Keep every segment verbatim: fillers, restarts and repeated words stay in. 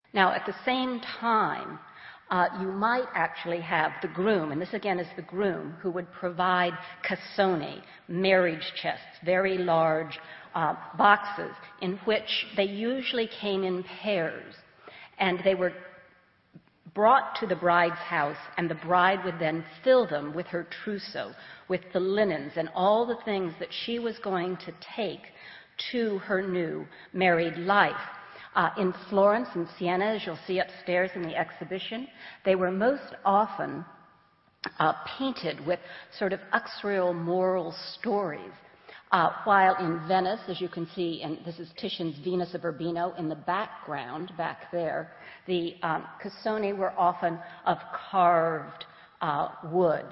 Now, at the same time, uh, you might actually have the groom, and this again is the groom, who would provide cassoni, marriage chests, very large uh, boxes, in which they usually came in pairs, and they were brought to the bride's house, and the bride would then fill them with her trousseau, with the linens and all the things that she was going to take to her new married life. Uh, in Florence and Siena, as you'll see upstairs in the exhibition, they were most often uh, painted with sort of uxorial moral stories. Uh, while in Venice, as you can see, and this is Titian's Venus of Urbino in the background, back there, the um, cassoni were often of carved uh, wood.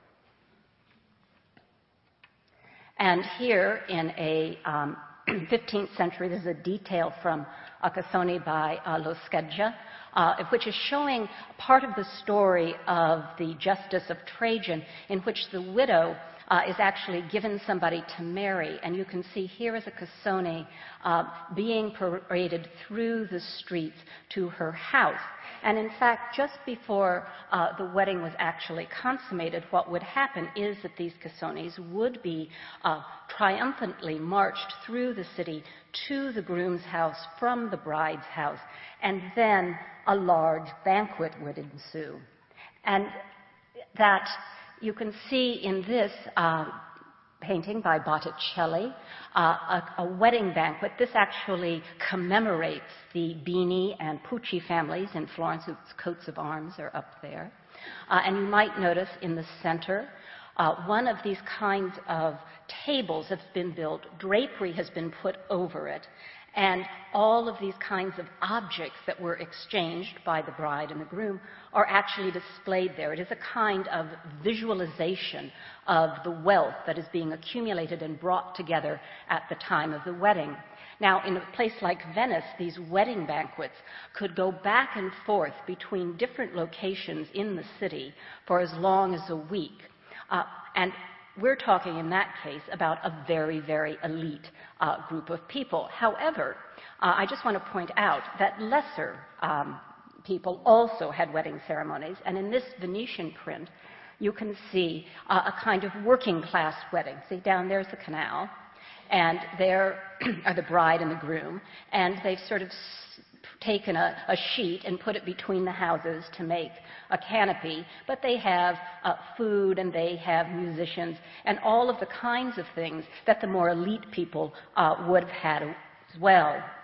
And here in a um, fifteenth century, this is a detail from a cassoni by uh, Lo Scheggia, uh, which is showing part of the story of the justice of Trajan, in which the widow Uh, is actually given somebody to marry. And you can see here is a cassoni uh, being paraded through the streets to her house. And in fact, just before uh, the wedding was actually consummated, what would happen is that these cassonis would be uh, triumphantly marched through the city to the groom's house from the bride's house, and then a large banquet would ensue. And that you can see in this uh, painting by Botticelli, uh, a, a wedding banquet. This actually commemorates the Bini and Pucci families in Florence, whose coats of arms are up there. Uh, and you might notice in the center, uh, one of these kinds of tables has been built, drapery has been put over it, and all of these kinds of objects that were exchanged by the bride and the groom are actually displayed there. It is a kind of visualization of the wealth that is being accumulated and brought together at the time of the wedding. Now, in a place like Venice, these wedding banquets could go back and forth between different locations in the city for as long as a week. Uh, and We're talking in that case about a very, very elite uh, group of people. However, uh, I just want to point out that lesser um, people also had wedding ceremonies. And in this Venetian print, you can see uh, a kind of working class wedding. See, down there's the canal, and there are the bride and the groom, and they've sort of taken a, a sheet and put it between the houses to make a canopy, but they have uh, food and they have musicians and all of the kinds of things that the more elite people uh, would have had as well.